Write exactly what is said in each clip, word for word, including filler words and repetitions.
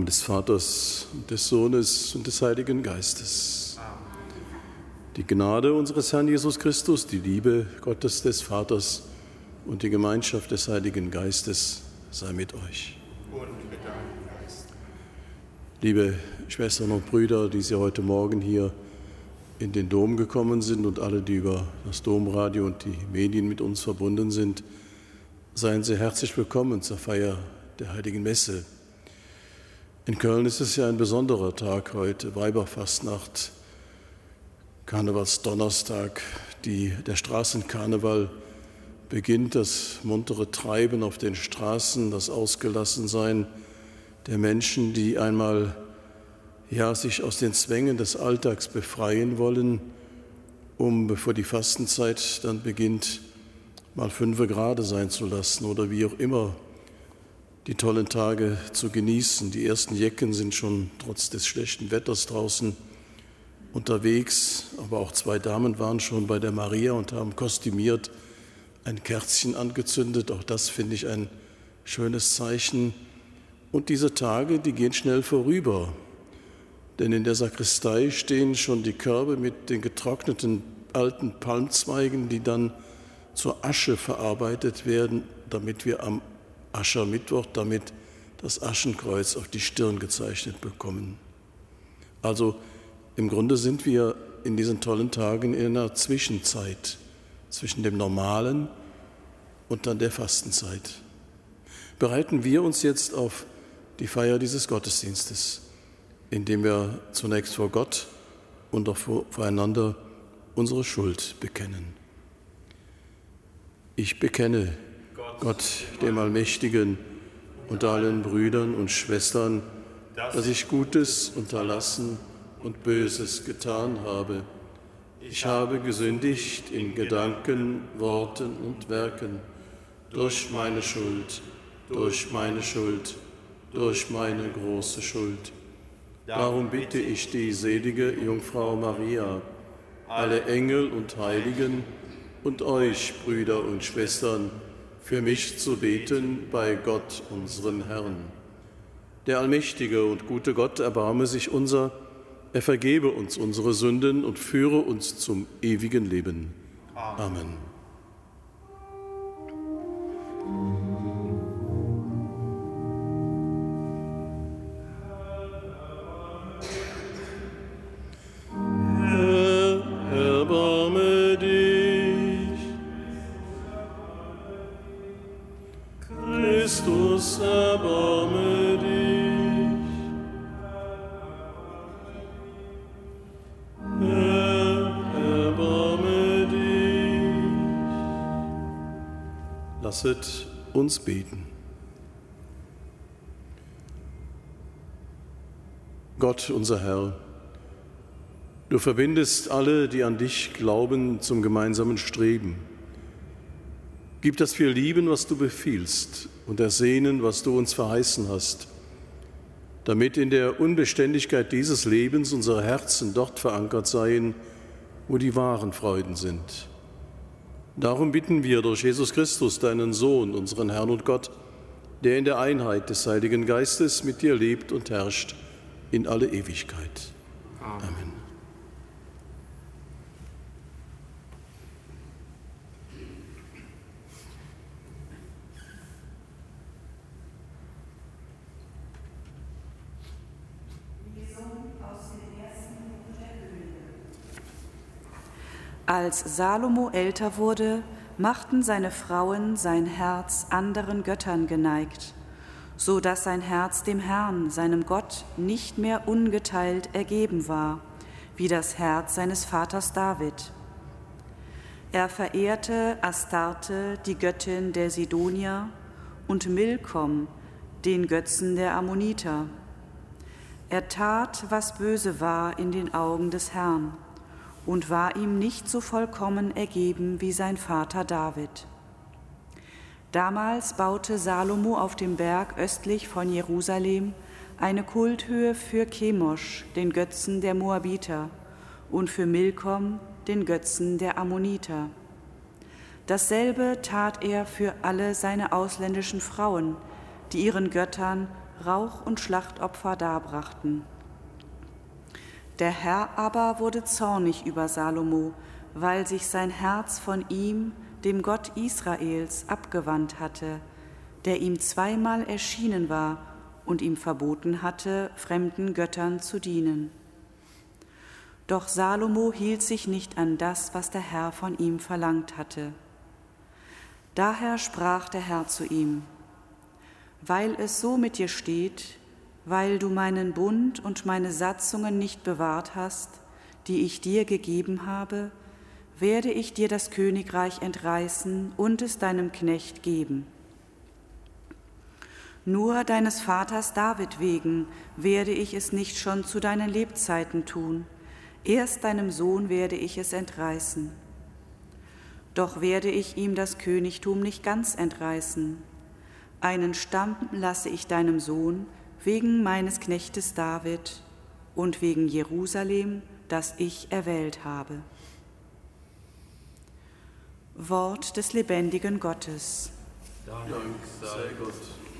Namen des Vaters, und des Sohnes und des Heiligen Geistes. Die Gnade unseres Herrn Jesus Christus, die Liebe Gottes des Vaters und die Gemeinschaft des Heiligen Geistes sei mit euch. Und mit deinem Geist. Liebe Schwestern und Brüder, die Sie heute Morgen hier in den Dom gekommen sind und alle, die über das Domradio und die Medien mit uns verbunden sind, seien Sie herzlich willkommen zur Feier der Heiligen Messe. In Köln ist es ja ein besonderer Tag heute, Weiberfastnacht, Karnevalsdonnerstag, die, der Straßenkarneval beginnt, das muntere Treiben auf den Straßen, das Ausgelassensein der Menschen, die einmal ja, sich aus den Zwängen des Alltags befreien wollen, um, bevor die Fastenzeit dann beginnt, mal fünfe gerade sein zu lassen oder wie auch immer die tollen Tage zu genießen. Die ersten Jecken sind schon trotz des schlechten Wetters draußen unterwegs, aber auch zwei Damen waren schon bei der Maria und haben kostümiert ein Kerzchen angezündet. Auch das finde ich ein schönes Zeichen. Und diese Tage, die gehen schnell vorüber, denn in der Sakristei stehen schon die Körbe mit den getrockneten alten Palmzweigen, die dann zur Asche verarbeitet werden, damit wir am Aschermittwoch damit das Aschenkreuz auf die Stirn gezeichnet bekommen. Also im Grunde sind wir in diesen tollen Tagen in einer Zwischenzeit zwischen dem Normalen und dann der Fastenzeit. Bereiten wir uns jetzt auf die Feier dieses Gottesdienstes, indem wir zunächst vor Gott und auch voreinander unsere Schuld bekennen. Ich bekenne Gott, dem Allmächtigen, und allen Brüdern und Schwestern, dass ich Gutes unterlassen und Böses getan habe. Ich habe gesündigt in Gedanken, Worten und Werken, durch meine Schuld, durch meine Schuld, durch meine große Schuld. Darum bitte ich die selige Jungfrau Maria, alle Engel und Heiligen und euch, Brüder und Schwestern, für mich zu beten bei Gott, unseren Herrn. Der allmächtige und gute Gott erbarme sich unser, er vergebe uns unsere Sünden und führe uns zum ewigen Leben. Amen. Herr, erbarme dich. Christus, erbarme dich. Herr, erbarme dich. Lasset uns beten. Gott, unser Herr, du verbindest alle, die an dich glauben, zum gemeinsamen Streben. Gib, dass wir lieben, was du befiehlst, und ersehnen, was du uns verheißen hast, damit in der Unbeständigkeit dieses Lebens unsere Herzen dort verankert seien, wo die wahren Freuden sind. Darum bitten wir durch Jesus Christus, deinen Sohn, unseren Herrn und Gott, der in der Einheit des Heiligen Geistes mit dir lebt und herrscht in alle Ewigkeit. Amen. Amen. Als Salomo älter wurde, machten seine Frauen sein Herz anderen Göttern geneigt, so dass sein Herz dem Herrn, seinem Gott, nicht mehr ungeteilt ergeben war, wie das Herz seines Vaters David. Er verehrte Astarte, die Göttin der Sidonier, und Milkom, den Götzen der Ammoniter. Er tat, was böse war in den Augen des Herrn, und war ihm nicht so vollkommen ergeben wie sein Vater David. Damals baute Salomo auf dem Berg östlich von Jerusalem eine Kulthöhe für Chemosh, den Götzen der Moabiter, und für Milkom, den Götzen der Ammoniter. Dasselbe tat er für alle seine ausländischen Frauen, die ihren Göttern Rauch und Schlachtopfer darbrachten. Der Herr aber wurde zornig über Salomo, weil sich sein Herz von ihm, dem Gott Israels, abgewandt hatte, der ihm zweimal erschienen war und ihm verboten hatte, fremden Göttern zu dienen. Doch Salomo hielt sich nicht an das, was der Herr von ihm verlangt hatte. Daher sprach der Herr zu ihm: Weil es so mit dir steht, weil du meinen Bund und meine Satzungen nicht bewahrt hast, die ich dir gegeben habe, werde ich dir das Königreich entreißen und es deinem Knecht geben. Nur deines Vaters David wegen werde ich es nicht schon zu deinen Lebzeiten tun, erst deinem Sohn werde ich es entreißen. Doch werde ich ihm das Königtum nicht ganz entreißen. Einen Stamm lasse ich deinem Sohn wegen meines Knechtes David und wegen Jerusalem, das ich erwählt habe. Wort des lebendigen Gottes. Dank sei Gott.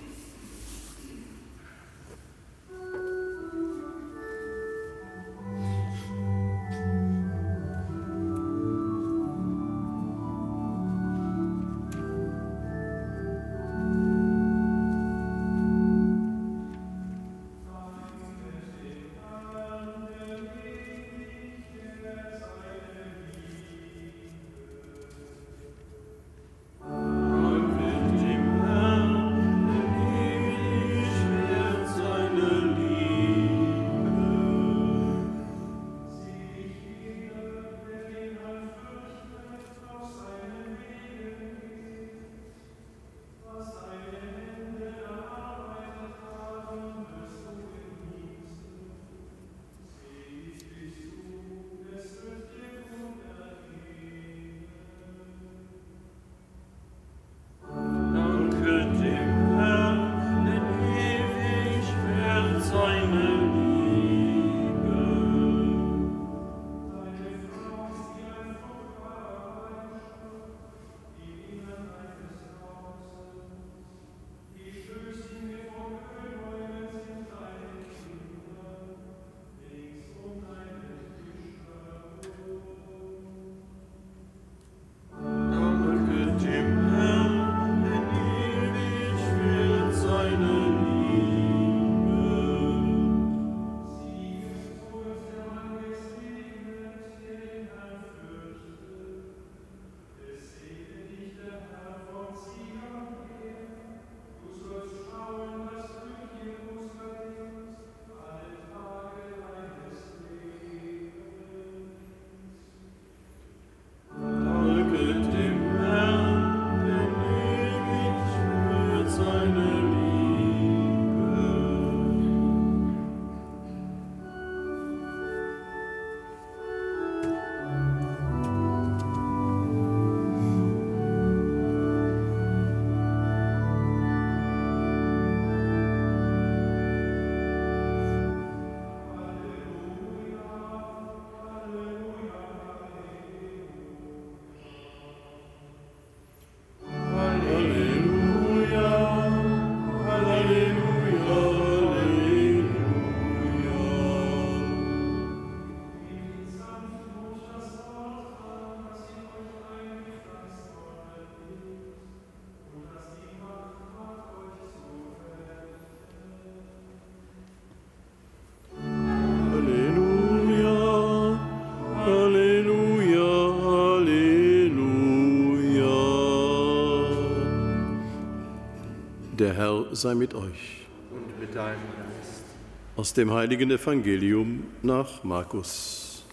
Der Herr sei mit euch. Und mit deinem Geist. Aus dem heiligen Evangelium nach Markus.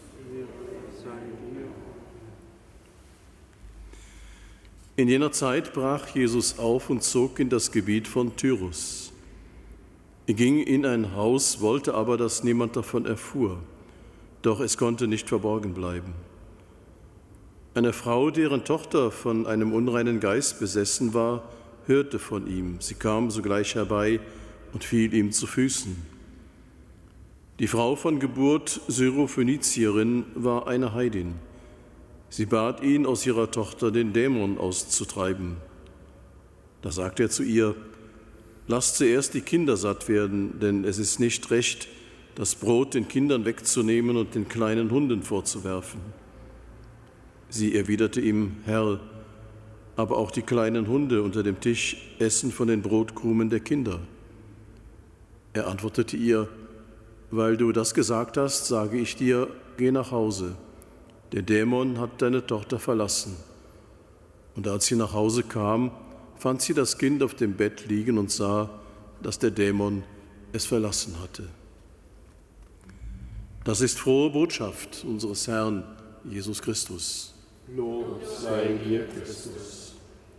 In jener Zeit brach Jesus auf und zog in das Gebiet von Tyrus. Er ging in ein Haus, wollte aber, dass niemand davon erfuhr, doch es konnte nicht verborgen bleiben. Eine Frau, deren Tochter von einem unreinen Geist besessen war, hörte von ihm. Sie kam sogleich herbei und fiel ihm zu Füßen. Die Frau von Geburt, Syrophönizierin, war eine Heidin. Sie bat ihn, aus ihrer Tochter den Dämon auszutreiben. Da sagte er zu ihr: lasst zuerst die Kinder satt werden, denn es ist nicht recht, das Brot den Kindern wegzunehmen und den kleinen Hunden vorzuwerfen. Sie erwiderte ihm: Herr, aber auch die kleinen Hunde unter dem Tisch essen von den Brotkrumen der Kinder. Er antwortete ihr: Weil du das gesagt hast, sage ich dir, geh nach Hause. Der Dämon hat deine Tochter verlassen. Und als sie nach Hause kam, fand sie das Kind auf dem Bett liegen und sah, dass der Dämon es verlassen hatte. Das ist frohe Botschaft unseres Herrn Jesus Christus. Lob sei dir, Christus.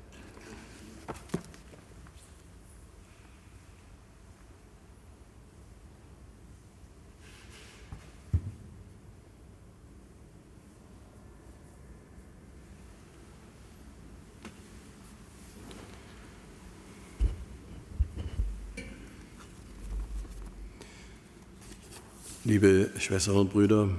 Liebe Schwestern und Brüder,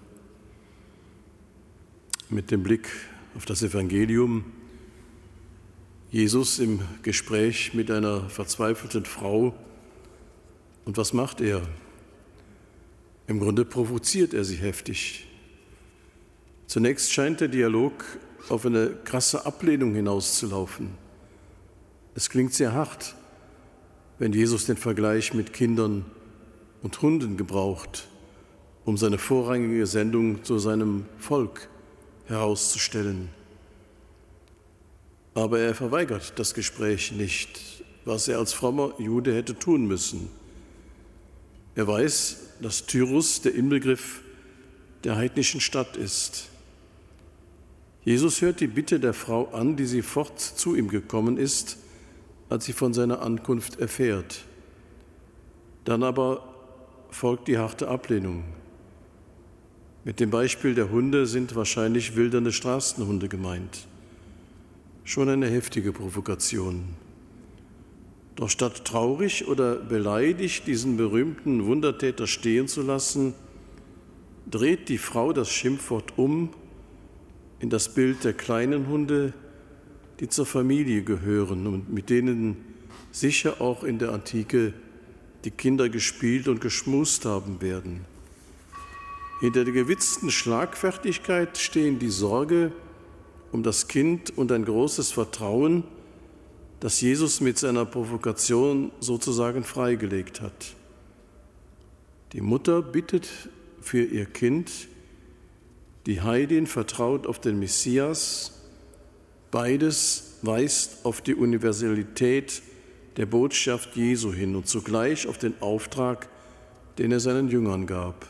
mit dem Blick auf das Evangelium, Jesus im Gespräch mit einer verzweifelten Frau. Und was macht er? Im Grunde provoziert er sie heftig. Zunächst scheint der Dialog auf eine krasse Ablehnung hinauszulaufen. Es klingt sehr hart, wenn Jesus den Vergleich mit Kindern und Hunden gebraucht, um seine vorrangige Sendung zu seinem Volk herauszustellen. Aber er verweigert das Gespräch nicht, was er als frommer Jude hätte tun müssen. Er weiß, dass Tyrus der Inbegriff der heidnischen Stadt ist. Jesus hört die Bitte der Frau an, die sofort zu ihm gekommen ist, als sie von seiner Ankunft erfährt. Dann aber folgt die harte Ablehnung. Mit dem Beispiel der Hunde sind wahrscheinlich wildernde Straßenhunde gemeint. Schon eine heftige Provokation. Doch statt traurig oder beleidigt diesen berühmten Wundertäter stehen zu lassen, dreht die Frau das Schimpfwort um in das Bild der kleinen Hunde, die zur Familie gehören und mit denen sicher auch in der Antike die Kinder gespielt und geschmust haben werden. Hinter der gewitzten Schlagfertigkeit stehen die Sorge um das Kind und ein großes Vertrauen, das Jesus mit seiner Provokation sozusagen freigelegt hat. Die Mutter bittet für ihr Kind, die Heidin vertraut auf den Messias. Beides weist auf die Universalität der Botschaft Jesu hin und zugleich auf den Auftrag, den er seinen Jüngern gab.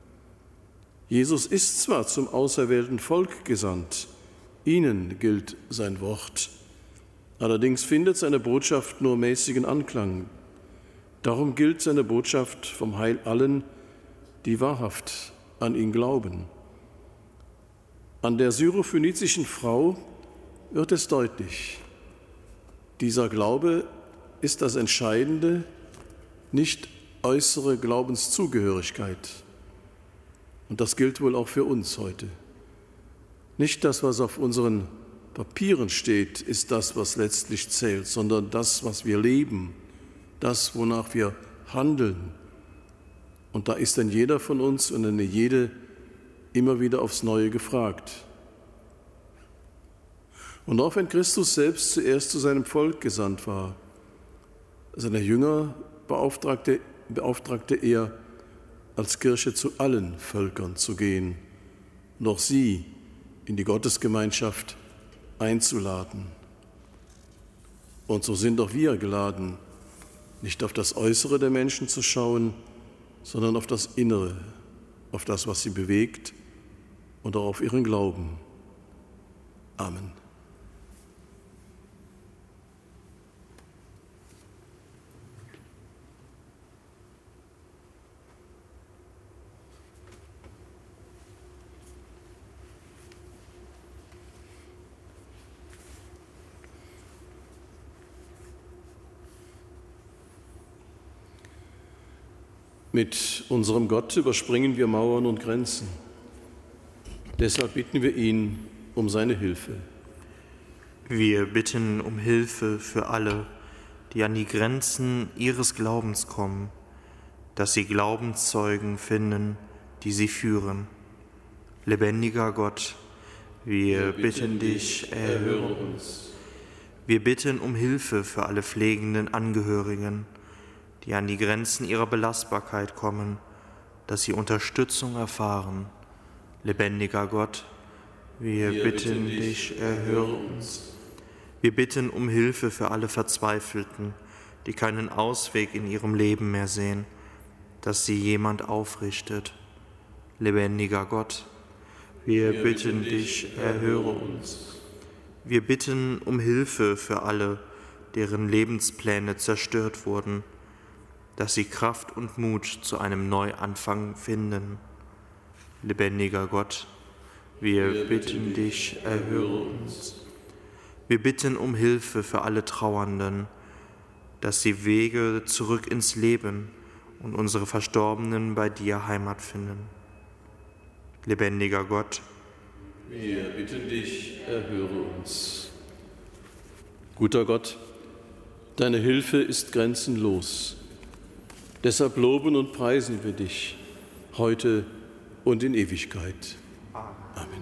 Jesus ist zwar zum auserwählten Volk gesandt, ihnen gilt sein Wort, allerdings findet seine Botschaft nur mäßigen Anklang. Darum gilt seine Botschaft vom Heil allen, die wahrhaft an ihn glauben. An der syrophönizischen Frau wird es deutlich: Dieser Glaube ist das Entscheidende, nicht äußere Glaubenszugehörigkeit. Und das gilt wohl auch für uns heute. Nicht das, was auf unseren Papieren steht, ist das, was letztlich zählt, sondern das, was wir leben, das, wonach wir handeln. Und da ist dann jeder von uns und eine jede immer wieder aufs Neue gefragt. Und auch wenn Christus selbst zuerst zu seinem Volk gesandt war, seine Jünger beauftragte, beauftragte er, als Kirche zu allen Völkern zu gehen und auch sie in die Gottesgemeinschaft einzuladen. Und so sind auch wir geladen, nicht auf das Äußere der Menschen zu schauen, sondern auf das Innere, auf das, was sie bewegt und auch auf ihren Glauben. Amen. Mit unserem Gott überspringen wir Mauern und Grenzen. Deshalb bitten wir ihn um seine Hilfe. Wir bitten um Hilfe für alle, die an die Grenzen ihres Glaubens kommen, dass sie Glaubenszeugen finden, die sie führen. Lebendiger Gott, wir bitten dich, erhöre uns. Wir bitten um Hilfe für alle pflegenden Angehörigen, die an die Grenzen ihrer Belastbarkeit kommen, dass sie Unterstützung erfahren. Lebendiger Gott, wir, wir bitten dich, erhöre uns. Wir bitten um Hilfe für alle Verzweifelten, die keinen Ausweg in ihrem Leben mehr sehen, dass sie jemand aufrichtet. Lebendiger Gott, wir, wir bitten dich, erhöre uns. Wir bitten um Hilfe für alle, deren Lebenspläne zerstört wurden, dass sie Kraft und Mut zu einem Neuanfang finden. Lebendiger Gott, wir, wir bitten dich, erhöre uns. Wir bitten um Hilfe für alle Trauernden, dass sie Wege zurück ins Leben und unsere Verstorbenen bei dir Heimat finden. Lebendiger Gott, wir bitten dich, erhöre uns. Guter Gott, deine Hilfe ist grenzenlos. Deshalb loben und preisen wir dich heute und in Ewigkeit. Amen.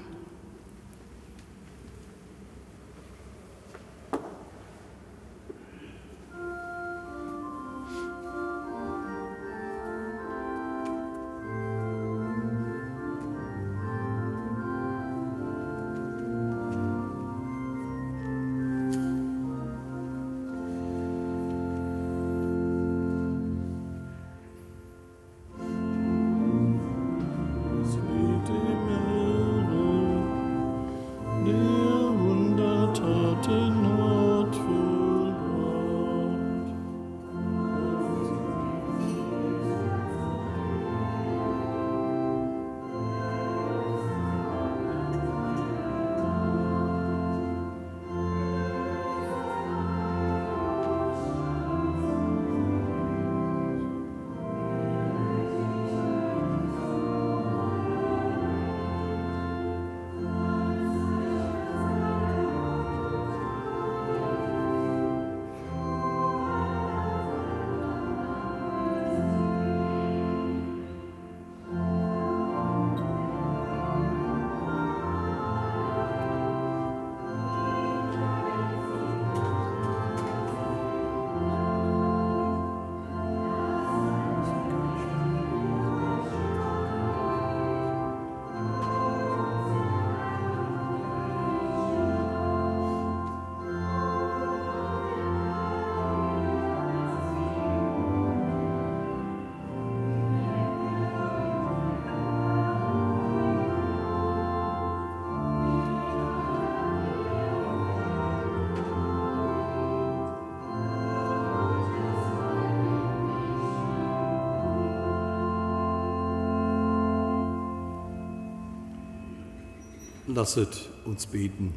Lasset uns beten.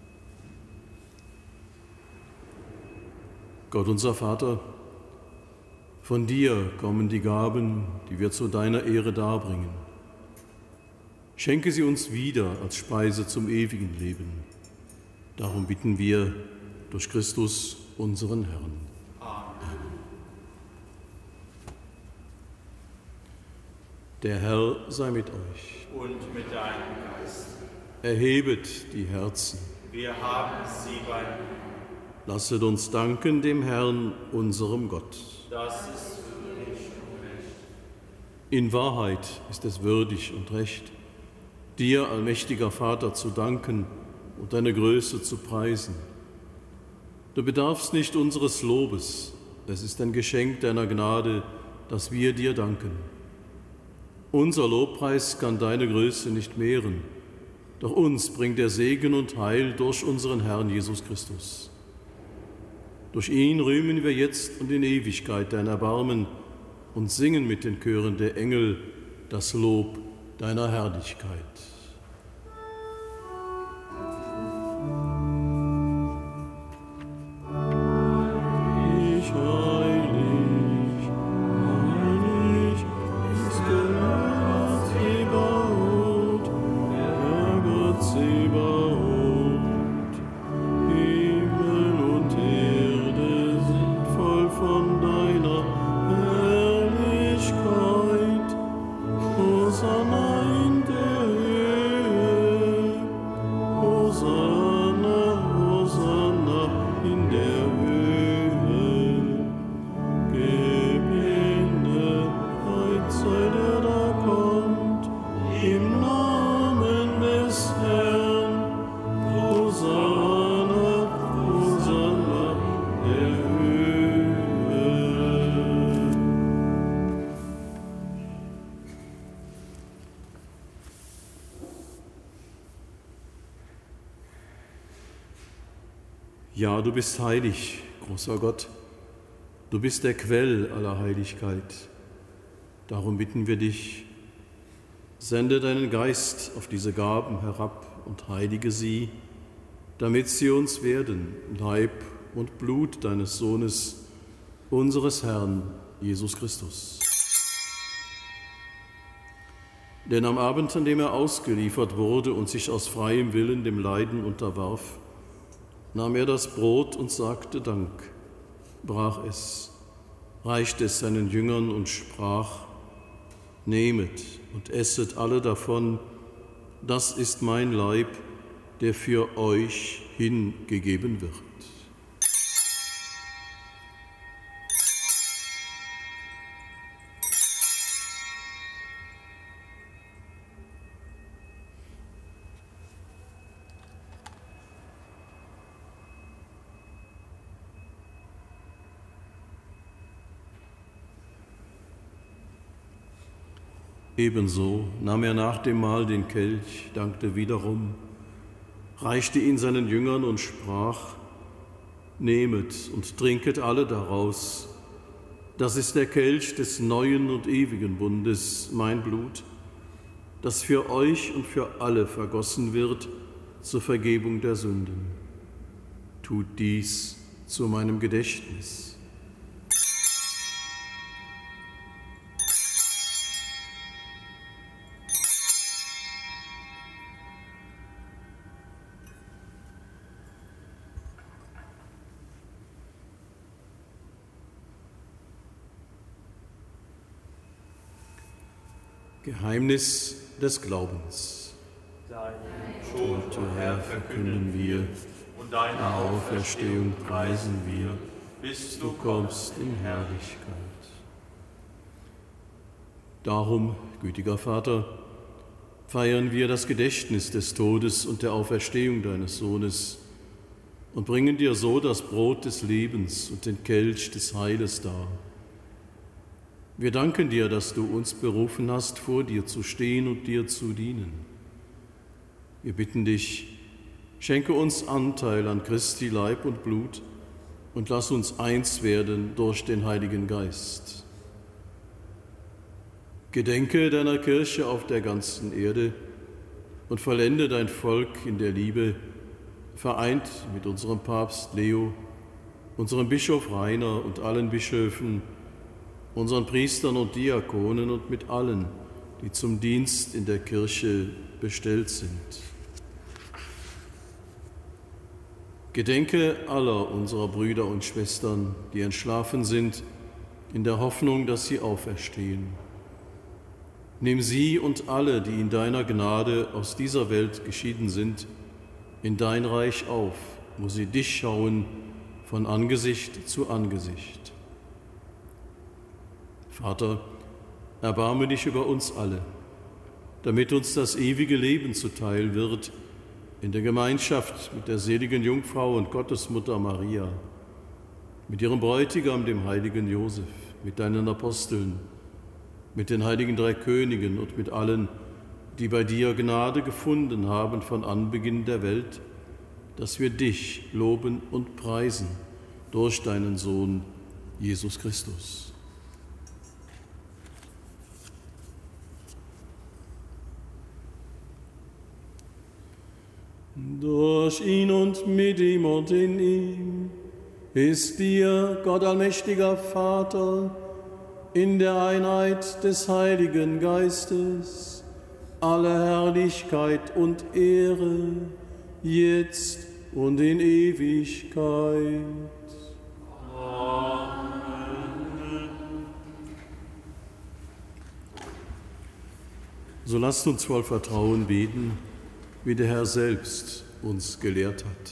Gott unser Vater, von dir kommen die Gaben, die wir zu deiner Ehre darbringen. Schenke sie uns wieder als Speise zum ewigen Leben. Darum bitten wir durch Christus, unseren Herrn. Amen. Der Herr sei mit euch. Und mit deinem Geist. Erhebet die Herzen. Wir haben sie bei dir. Lasset uns danken dem Herrn, unserem Gott. Das ist würdig und recht. In Wahrheit ist es würdig und recht, dir, allmächtiger Vater, zu danken und deine Größe zu preisen. Du bedarfst nicht unseres Lobes, es ist ein Geschenk deiner Gnade, dass wir dir danken. Unser Lobpreis kann deine Größe nicht mehren, doch uns bringt der Segen und Heil durch unseren Herrn Jesus Christus. Durch ihn rühmen wir jetzt und in Ewigkeit dein Erbarmen und singen mit den Chören der Engel das Lob deiner Herrlichkeit. Himmel und Erde sind voll in der Höhe. Hosanna, Hosanna in der Höhe. Gebendet sei der da kommt, im Namen des Herrn. Hosanna, Hosanna in der Höhe. Ja, du bist heilig, großer Gott. Du bist der Quell aller Heiligkeit. Darum bitten wir dich, sende deinen Geist auf diese Gaben herab und heilige sie, damit sie uns werden, Leib und Blut deines Sohnes, unseres Herrn Jesus Christus. Denn am Abend, an dem er ausgeliefert wurde und sich aus freiem Willen dem Leiden unterwarf, nahm er das Brot und sagte Dank, brach es, reichte es seinen Jüngern und sprach: Nehmet und esset alle davon, das ist mein Leib, der für euch hingegeben wird. Ebenso nahm er nach dem Mahl den Kelch, dankte wiederum, reichte ihn seinen Jüngern und sprach: Nehmet und trinket alle daraus. Das ist der Kelch des neuen und ewigen Bundes, mein Blut, das für euch und für alle vergossen wird zur Vergebung der Sünden. Tut dies zu meinem Gedächtnis. Geheimnis des Glaubens. Deinen Tod, O Herr, verkünden wir, und deine Auferstehung preisen wir, bis du du kommst in Herrlichkeit. Darum, gütiger Vater, feiern wir das Gedächtnis des Todes und der Auferstehung deines Sohnes und bringen dir so das Brot des Lebens und den Kelch des Heiles dar. Wir danken dir, dass du uns berufen hast, vor dir zu stehen und dir zu dienen. Wir bitten dich, schenke uns Anteil an Christi Leib und Blut und lass uns eins werden durch den Heiligen Geist. Gedenke deiner Kirche auf der ganzen Erde und vollende dein Volk in der Liebe, vereint mit unserem Papst Leo, unserem Bischof Rainer und allen Bischöfen, unseren Priestern und Diakonen und mit allen, die zum Dienst in der Kirche bestellt sind. Gedenke aller unserer Brüder und Schwestern, die entschlafen sind, in der Hoffnung, dass sie auferstehen. Nimm sie und alle, die in deiner Gnade aus dieser Welt geschieden sind, in dein Reich auf, wo sie dich schauen von Angesicht zu Angesicht. Vater, erbarme dich über uns alle, damit uns das ewige Leben zuteil wird, in der Gemeinschaft mit der seligen Jungfrau und Gottesmutter Maria, mit ihrem Bräutigam, dem heiligen Josef, mit deinen Aposteln, mit den heiligen drei Königen und mit allen, die bei dir Gnade gefunden haben von Anbeginn der Welt, dass wir dich loben und preisen durch deinen Sohn, Jesus Christus. Durch ihn und mit ihm und in ihm ist dir, Gott allmächtiger Vater, in der Einheit des Heiligen Geistes, alle Herrlichkeit und Ehre, jetzt und in Ewigkeit. So lasst uns voll Vertrauen beten, wie der Herr selbst uns gelehrt hat.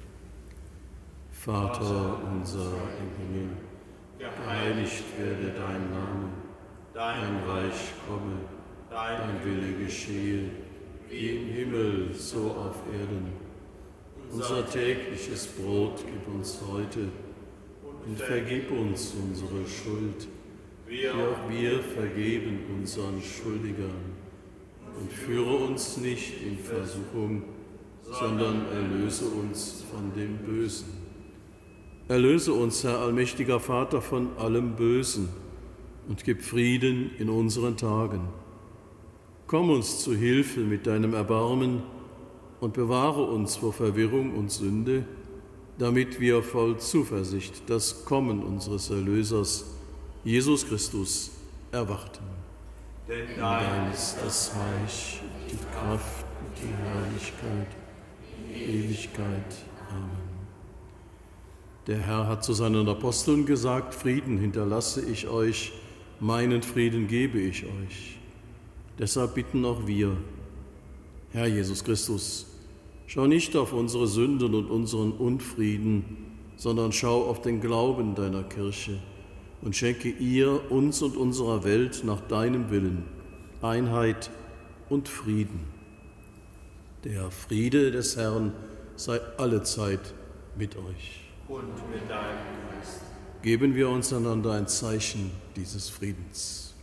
Vater unser im Himmel, geheiligt werde dein Name, dein Reich komme, dein Wille geschehe, wie im Himmel, so auf Erden. Unser tägliches Brot gib uns heute und vergib uns unsere Schuld, wie auch wir vergeben unseren Schuldigern. Und führe uns nicht in Versuchung, sondern erlöse uns von dem Bösen. Erlöse uns, Herr allmächtiger Vater, von allem Bösen und gib Frieden in unseren Tagen. Komm uns zu Hilfe mit deinem Erbarmen und bewahre uns vor Verwirrung und Sünde, damit wir voll Zuversicht das Kommen unseres Erlösers, Jesus Christus, erwarten. Denn Dein ist das Reich, die Kraft und die Herrlichkeit, die Ewigkeit. Amen. Der Herr hat zu seinen Aposteln gesagt, Frieden hinterlasse ich euch, meinen Frieden gebe ich euch. Deshalb bitten auch wir, Herr Jesus Christus, schau nicht auf unsere Sünden und unseren Unfrieden, sondern schau auf den Glauben deiner Kirche und schenke ihr, uns und unserer Welt nach deinem Willen Einheit und Frieden. Der Friede des Herrn sei allezeit mit euch. und mit deinem Geist. Geben wir uns einander ein Zeichen dieses Friedens.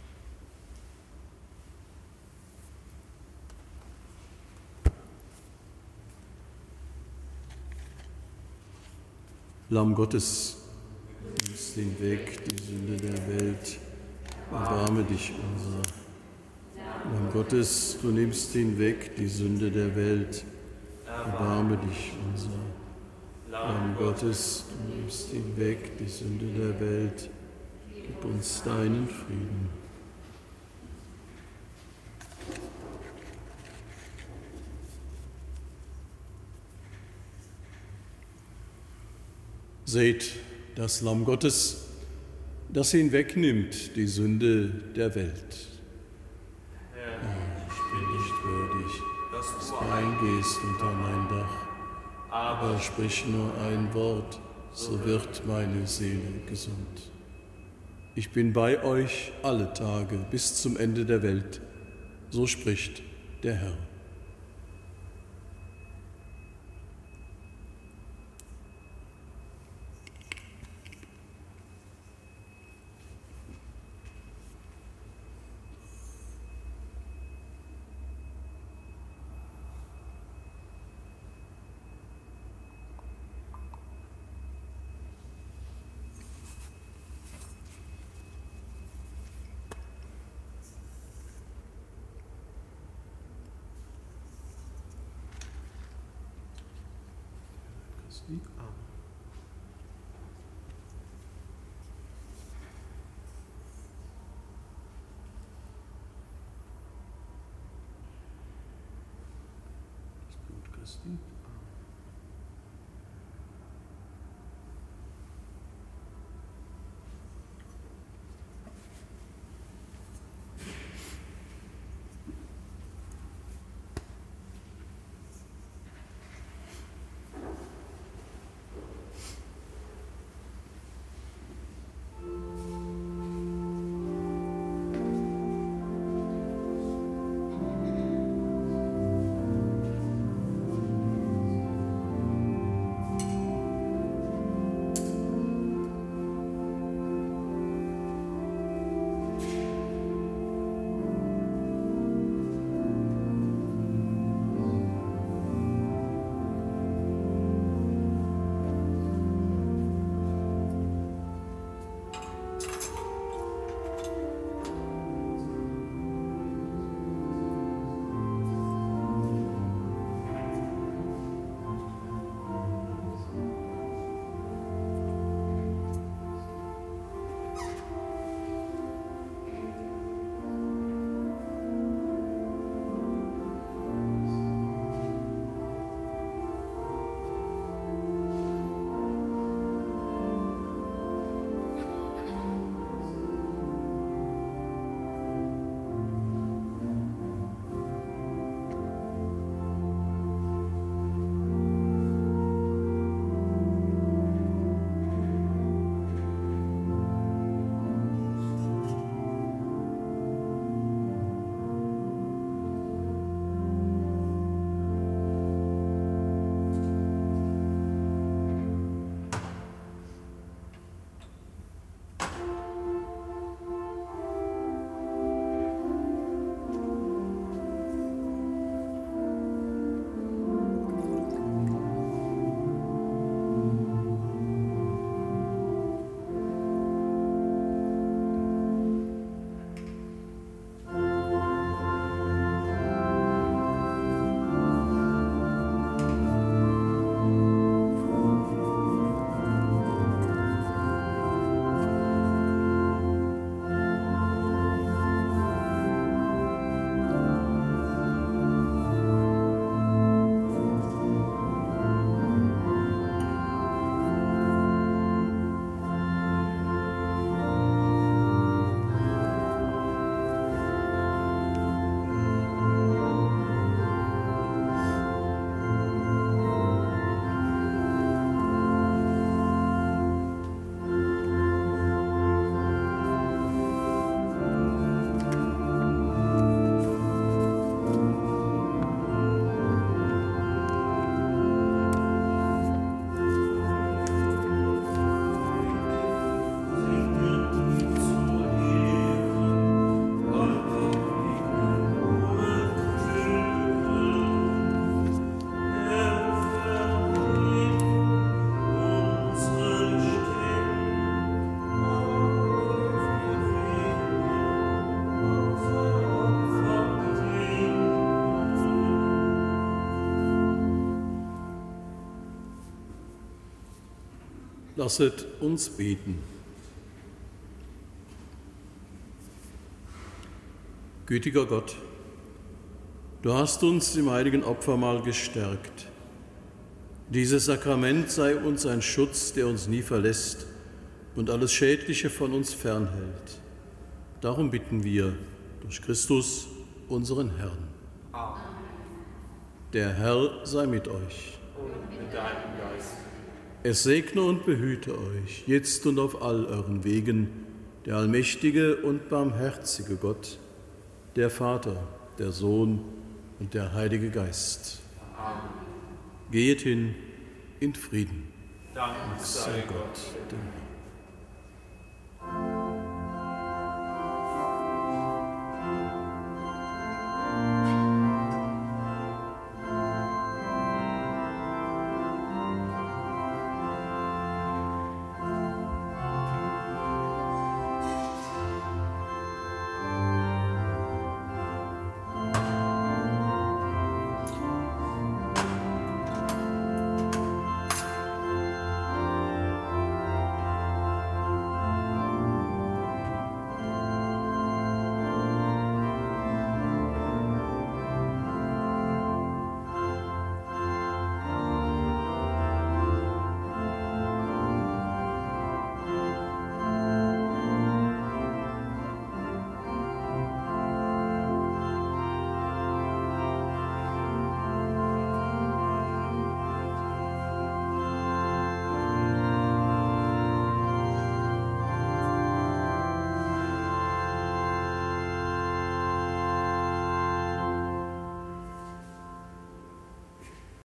Lamm Gottes, du nimmst hinweg die Sünde der Welt, erbarme dich unser. Lamm Gottes, du nimmst hinweg die Sünde der Welt, erbarme dich unser. Lamm Gottes, du nimmst hinweg die Sünde der Welt, gib uns deinen Frieden. Seht das Lamm Gottes, das hinwegnimmt die Sünde der Welt. Herr, Ich bin nicht würdig, dass dass du du eingehst unter mein Dach, aber sprich nur ein Wort, so wird meine Seele gesund. Ich bin bei euch alle Tage bis zum Ende der Welt, so spricht der Herr. Lasset uns beten. Gütiger Gott, du hast uns im heiligen Opfermahl gestärkt. Dieses Sakrament sei uns ein Schutz, der uns nie verlässt und alles Schädliche von uns fernhält. Darum bitten wir durch Christus, unseren Herrn. Amen. Der Herr sei mit euch. Und mit deinem Geist. Es segne und behüte euch, jetzt und auf all euren Wegen, der allmächtige und barmherzige Gott, der Vater, der Sohn und der Heilige Geist. Amen. Geht hin in Frieden. Dank sei Gott. Dem Herrn.